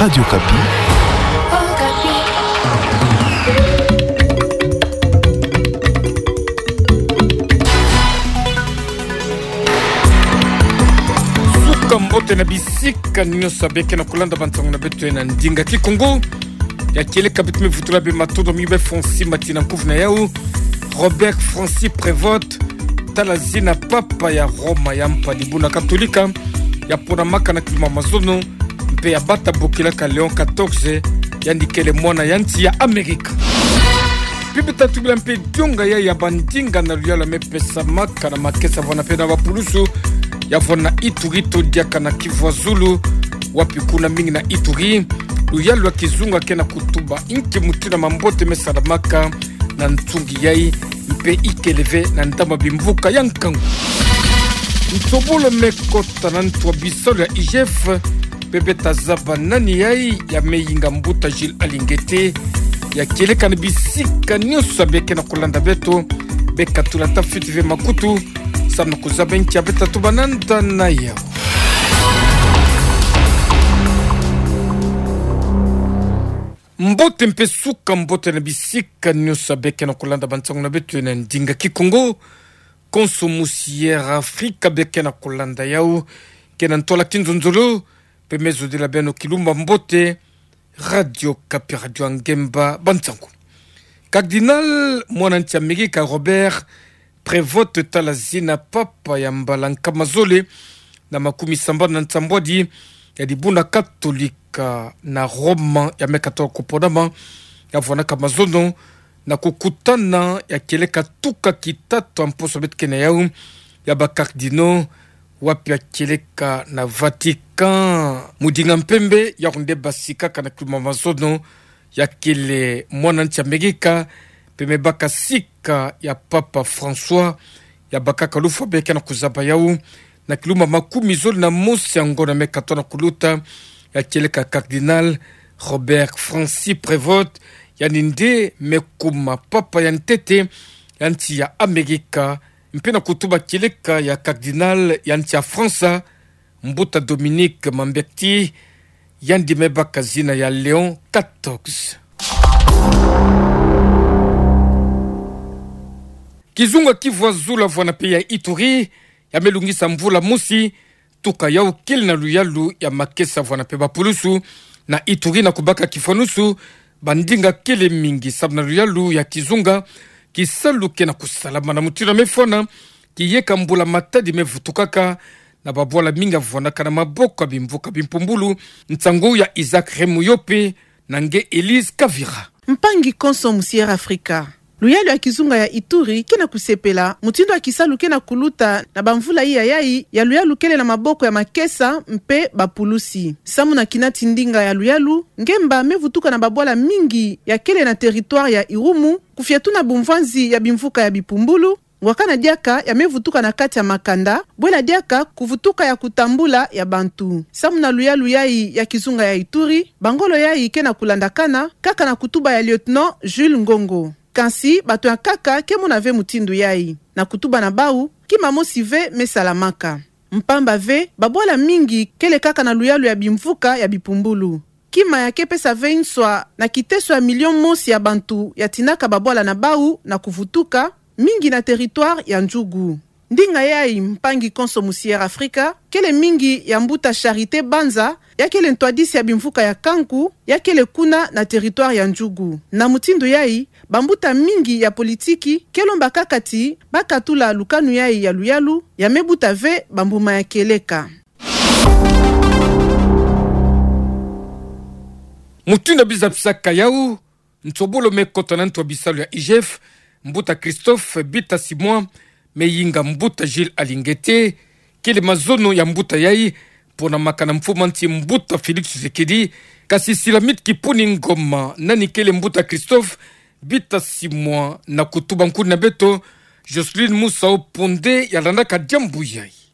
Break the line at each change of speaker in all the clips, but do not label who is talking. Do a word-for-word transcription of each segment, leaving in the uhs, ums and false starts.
Radio Kapi.
Mbote na bisika nyosa beke na kulanda bantango na beto na ndinga kikongo ya kile kabitme futula be matodo mibe fonsi matina nkuvna yao Robert Francis Prévost talazina papa ya Roma ya mpadibuna katolika ya pona maka na kilima mazono mpe ya bata bokila ka Leon quatorze yandikele mwana yanti ya Amerika pibita tubila mpe dionga ya ya bandinga na luyala mepesa maka na makesa vana pena wapulusu ya vona Ituri to diaka na Kivu Zulu wapi kuna mingi na Ituri luyalo kizunga kena kutuba inki mutuna mambote mesalamaka na ntungi yai mpe ikeleve na ndama bimvuka yankangu ntobolo mekota na ntwa bisolo ya I G F bebeta zaba nani yai ya meyinga mbuta Gilles Alingete ya keleka na bisika nyosa beke na kulanda beto beka tulata fitive makutu sana kuzaba nchi ya beta tubananda na yao mbote mpe suka mbote na bisika nyosa beke na kulanda bantango na beto na ndinga kikongo konsomusiera Afrika beke na kulanda yao kena ntola kinzonzolo pe mezo de la beno kilumba mbote Radio Kapi Radio Ngemba bantango Cardinal mwananchi Amerika Robert Prévost talazina papa ya mbalanka mazole na makumi samba na ntambwadi ya dibuna katolika na Roma ya mekato kupodama ya vonaka mazono na kukutana ya keleka tuka kitatu amposo betkene yao ya bakardino wapi ya keleka na Vatican mudinga mpembe ya runde basika kana kuluma mazono ya kele mwananchi Amerika peme baka sika ya Papa François ya baka kalufa beke na kuzaba yao na kiluma makumi zoli na mosi angona mekato na kuluta ya keleka Cardinal Robert Francis Prévost ya ninde mekuma papa ya ntete ya nchi ya Amerika mpena kutuba keleka ya Cardinal ya nchi ya Fransa mbuta Dominique Mambekti ya ndime baka zina ya Leon quatorze Kizunga Kivu Zulu vwana pe ya Ituri ya melungisa mvula musi tuka yao kili na luyalu ya makesa vwana pe bapulusu na Ituri na kubaka kifanusu bandinga kile mingi sabna luyalu ya kizunga kisaluke na kusalama na mutira mefona kiyeka mbula matadi mevutukaka na babwala minga vwanaka na maboko bimvuka bimpumbulu ntango ya Isaac Remuyope na nge Elise Kavira
mpangi konso musiera Afrika luyalo ya kizunga ya Ituri kena kusepela mutindo ya kisalu kena kuluta na bamvula iya yai ya luyalu kele na maboko ya makesa mpe bapulusi samu na kinati ndinga ya luyalu ngemba mevutuka na babwala mingi ya kele na territoire ya Irumu kufiatuna bumvanzi ya bimvuka ya bipumbulu wakana diaka ya mevutuka na kati ya makanda bwela diaka kuvutuka ya kutambula ya bantu samu na luyalu yai ya kizunga ya Ituri bangolo yai kena kulandakana kaka na kutuba ya lieutenant Jules Ngongo kansi bato ya kaka kemo na ve mutindu yai na kutuba na bau kima mosi ve mesalamaka mpamba ve babwala mingi kele kaka na luyalu ya bimvuka ya bipumbulu kima ya kepesa ve inswa na kiteso ya milion mosi ya bantu ya tinaka babwala na bau na kuvutuka mingi na territoire ya Njugu ndinga yai mpangi konso musiera Afrika kele mingi ya mbuta Charité Banza ya kele ntwadisi ya bimvuka ya Kanku ya kele kuna na territoire ya Njugu na mutindo yai bambuta mingi ya politiki kelomba kakati bakatula lukanu yai ya luyalu ya mebuta ve bambuma ya keleka
mutunda bizapsaka yau ntobolo mekota na ntwa bisalu ya I G F mbuta Christophe Bita Simon meyinga mbuta Gilles Alingete kele mazono ya mbuta yai pona makana mfumanti mbuta Félix Tshisekedi kasi silamit kipuni ngoma nani kele mbuta Christophe Bita Simon na kutuba nkuni na beto Jocelyne Moussa Oponde ya landaka jambu yai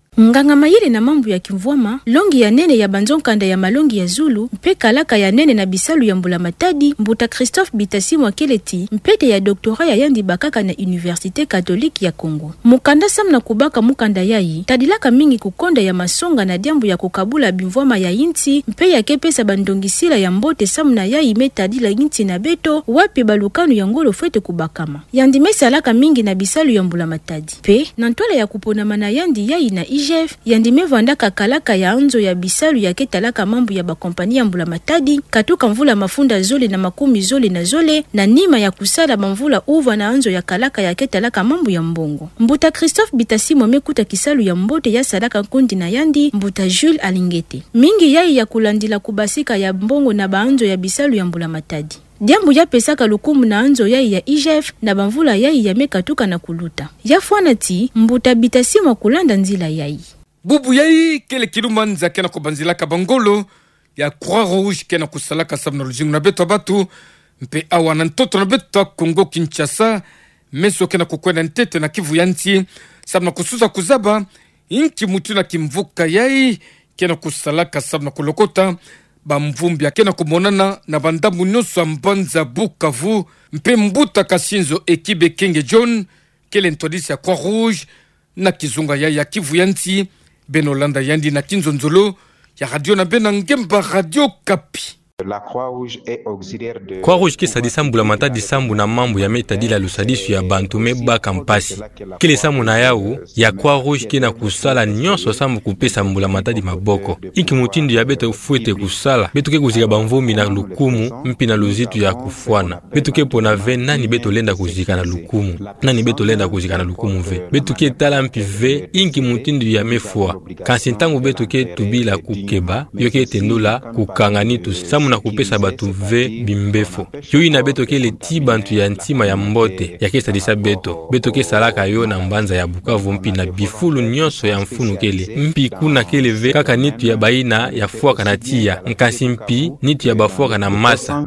Nganga mayele na mambu ya kimvwama, longi ya nene ya banzonkanda ya malongi ya Zulu, mpe kalaka ya nene na bisalu ya mbula matadi, mbuta Christophe Bitasi Mwakeleti, mpete ya doktora ya yandi bakaka na Université Catholique ya Congo. Mukanda sam na kubaka mukanda yai, tadilaka mingi kukonda ya masonga na diambu ya kukabula bimvwama ya inti, mpe ya kepesa bandongisila ya mbote sam na yai metadila inti na beto, wapi balukanu ya ngolo fwete kubakama. Yandi mesalaka mingi na bisalu ya mbula matadi. Pe, nantola ya kupona mana yandi yai na I G F, yandi mevandaka kalaka ya anzo ya bisalu ya ketalaka mambu ya bakompani ya mbula matadi, katuka mvula mafunda zole na makumi zole na zole, na nima ya kusala bamvula uva na anzo ya kalaka ya ketalaka mambu ya mbongo. Mbuta Christophe Bitasi Mwamekuta kisalu ya mbote ya sadaka kundi na yandi, mbuta Jules Alingete. Mingi yai ya kulandila kubasika ya mbongo na baanzo ya bisalu ya mbula matadi. Diambu ya pesaka lukumu na anzo yai ya I G F na bamvula yai ya mekatuka na kuluta. Ya fuana ti, mbuta Bitasi Mwakulanda nzila yai.
Bubu yai kele kilumanza kena kubanzilaka bangolo ya Croix Rouge kena kusalaka sabna lujingu na beto batu mpe awa na ntoto na beto Kongo Kinshasa meso kena kukwenda ntete na Kivu yanti sabna kusuza kuzaba inki mutu na kimvuka yai kena kusalaka sabna kulokota bamvumbia kena kumonana na bandambu nyoso mbanza Bukavu mpe mbuta Kashinzo ekibe Kenge John kele ntodisi ya Croix Rouge na kizunga yai ya Kivu yanti Benolanda yandi na Kinzonzolo ya radio na bena ngemba Radio Kapi.
La Croix-Rouge est auxiliaire de
Croix-Rouge qui sa disambu mata disambu na mambu ya metadila lusadisu ya bantume ba kampasi. Kile samu na yao ya Croix-Rouge qui na kusala nyonso sambu kupesa mbula matadi maboko. Iki mutindu ya bete ufuete kusala. Betu ke kuzika bamvumi na lukumu mpi na luzitu ya kufuana. Betu ke pona ve nani beto lenda kuzika na lukumu. Nani beto lenda kuzika na lukumu ve. Betu ke tala mpi ve inki mutindu ya mefua. Kansintangu betu ke tubila kukeba. Yoke tendula kukanganitu samu na kupesa batu ve bimbefo. Yoi na beto ke le ti bantu ya ntima ya mbote ya kesa disa beto. Beto ke salaka yo na mbanza ya Bukavu mpi na bifulu nyonso ya mfunu kele. Mpi kuna kele ve kaka nitu ya baina ya fuaka na tia. Nkasi mpi nitu ya bafuaka na masa.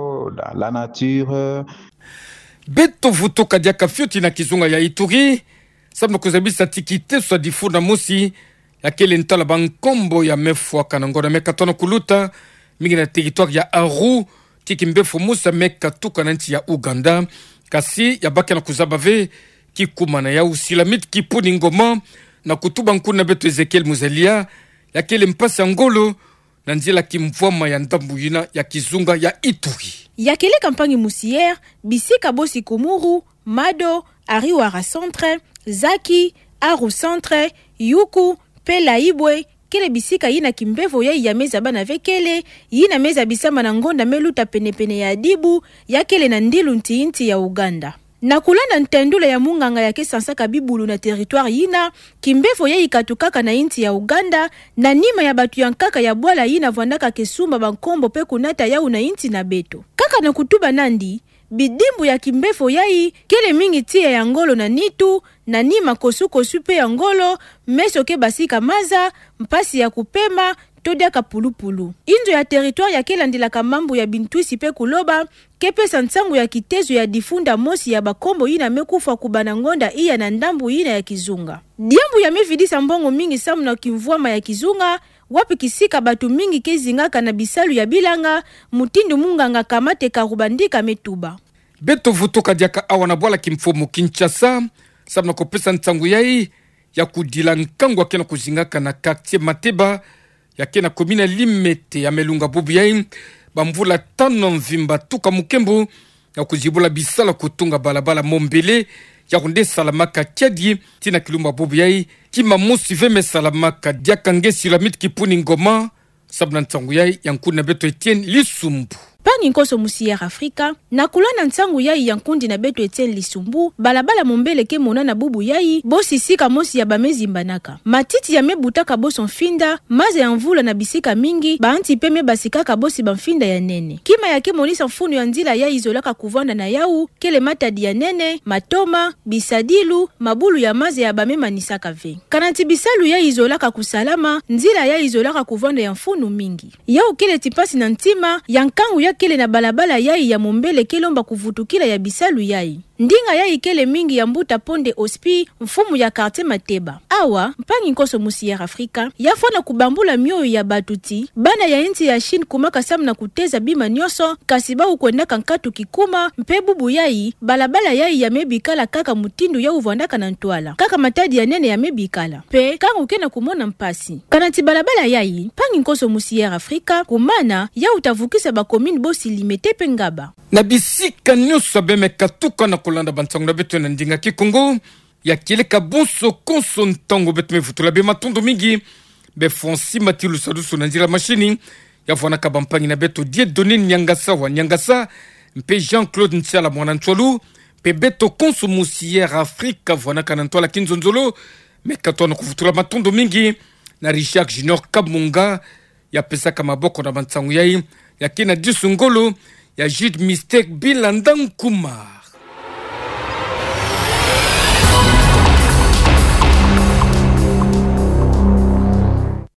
la nature.
Beto vutoka diaka fioti na kizunga ya Ituri. Sabna kuzabisa tikite swa difuna musi ya kele ntala bankombo ya mefuaka na ngona mekatona kuluta mingi na territoire ya Aru tikimbefu musa meka tuka na nchi ya Uganda kasi ya baki na kuzabave kikumana ya usilamit kipuni ngoma na kutuba nkuna beto Ezekiel Muzelia ya kele mpasa ngolo na nzila kimvwama ya ndambu yina ya kizunga ya Ituri.
Ya kele kampangi musier, bisika bosi kumuru, Mado, Ariwara Centre, Zaki, Aru Centre, Yuku, Pela Ibwe, kele bisika yina kimbevo ya ya meza bana vekele, yina meza bisama na ngonda meluta penepene ya adibu, ya kele na ndilu ntiinti ya Uganda. Na kulanda ntendula ya munganga ya kesansaka bibulu na territoire yina, kimbevo ya ikatukaka na inti ya Uganda, na nima ya batu ya nkaka ya bwala yina vandaka kesumba bankombo pe kunata ya una inti na beto. Kaka na kutuba nandi, bidimbu ya kimbefo yai, kele mingi tia ya ngolo na nitu, na nima kosu kosu pe ya ngolo, meso ke basika maza, mpasi ya kupema, todia kapulupulu. Inzo ya territoire ya kela ndila kamambu ya bintuisi pe kuloba, kepe sansangu ya kitezo ya difunda mosi ya bakombo ina mekufa kubana ngonda iya na ndambu ina ya kizunga. Diambu ya mevidisa mbongo mingi samu na kimvuama ya kizunga, wapi kisika batu mingi kezingaka na bisalu ya bilanga, mutindu munganga kamate karubandika metuba.
Beto vutoka diaka awa na bwala kimfomu Kinshasa, samu na kopesa ntangu yai, ya kudila nkangwa kena kuzingaka na quartier Mateba, ya kena komina Limete ya melunga bubu yai, bamvula tano mvimba tuka mukembu, ya kuzibula bisala kutunga balabala Mombele, ya kunde salamaka kiadi, tina kilumba bubu yai, kima musi veme salamaka diaka ngesi lamit kipuni ngoma, sabna ntangu yai, yankuna beto Etienne Lisumbu.
Pangi nkoso musier Afrika, na kulana ntangu yai yankundi na beto Etienne Lisumbu, balabala Mombele ke mona na bubu yai, bosi sika mosi ya bamezi mbanaka. Matiti ya mebutaka boso mfinda, maze ya mvula na bisika mingi, baanti pe mebasikaka bosi bamfinda ya nene. Kima ya ke monisa mfunu ya nzila ya izolaka kuvanda na yau, kele matadi ya nene, matoma, bisadilu, mabulu ya maze ya bame manisaka ve. Kanati bisalu ya izolaka kusalama, nzila ya izolaka kuvanda ya mfunu mingi. Yau kele tipasi na ntima, yankangu ya kele na balabala yai ya Mombele kelomba kuvutukila ya bisalu yai. ndinga ya ikele mingi ya mbuta ponde ospi mfumu ya quartier Mateba. Awa mpangi nkoso musiere Afrika yafona kubambula mioyo ya batuti bana ya inti ya Chine kumaka samu na kuteza bima nyoso kasiba ukwendaka nkatu kikuma mpe bubu yai balabala yai ya mebikala kaka mutindu ya uvandaka na ntwala kaka matadi ya nene ya mebikala pe kanga ukena kumona mpasi kanati balabala yai mpangi nkoso musiere Afrika kumana ya utavukisa bakomini bosi limete pengaba
na bisika nyuso beme katuka na kulanda bantangu na betu na ndinga kikungu ya kileka bonso konso ntango betu mefutula be matundu mingi be fonsi matilu sadusu na njira machini ya fwana kabampangi na betu die donin nyangasa wa nyangasa mpe Jean-Claude Ntiala mwana ntwalu pe beto konso musiere Afrika fwana kanantwala kinzonzolo mekato na kufutula matundu mingi na Richard Junior Kabunga ya pesaka maboko na bantangu yai ya kina disungolo ya Jude Mistake Bilandankuma.